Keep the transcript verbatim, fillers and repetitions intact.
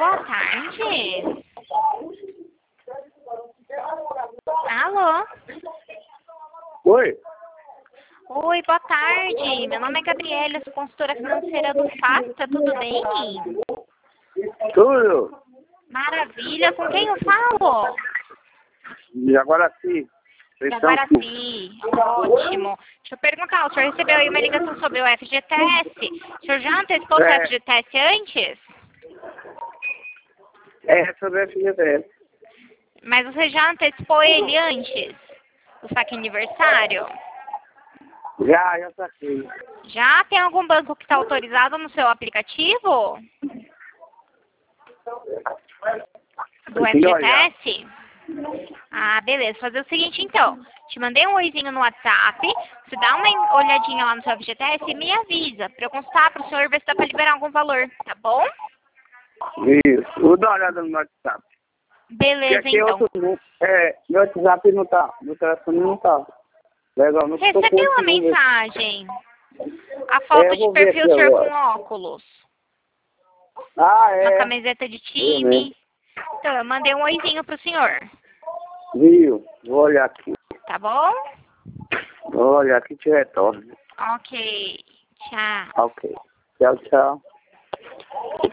boa tarde. Alô? Oi? Oi, boa tarde. Meu nome é Gabriela, sou consultora financeira do F A S. Tá tudo bem? Tudo? Maravilha. Com quem eu falo? E agora sim. De Guaraci. Ótimo. Deixa eu perguntar, o senhor recebeu aí uma ligação sobre o F G T S? O senhor já antecipou É. o F G T S antes? É sobre F G T S. Mas você já antecipou ele antes? O saque aniversário? Já, já saquei. Já tem algum banco que está autorizado no seu aplicativo? Do F G T S? Ah, beleza. Fazer o seguinte, então. Te mandei um oizinho no WhatsApp. Você dá uma olhadinha lá no seu F G T S e me avisa. Pra eu constar pro senhor ver se dá pra liberar algum valor. Tá bom? Isso. Vou dar uma olhada no WhatsApp. Beleza, Porque aqui então. outro, é, meu WhatsApp não tá. Meu telefone não tá. Legal, não tô Recebeu a conseguindo ver. mensagem. A foto É, eu de vou ver perfil aqui do senhor com agora. óculos. Ah, Uma é. camiseta de Eu mesmo. time. Então, eu mandei um oizinho pro senhor. Viu? Vou olhar aqui. Tá bom? Vou olhar aqui e te retorno. Ok. Tchau. Ok. Tchau, tchau.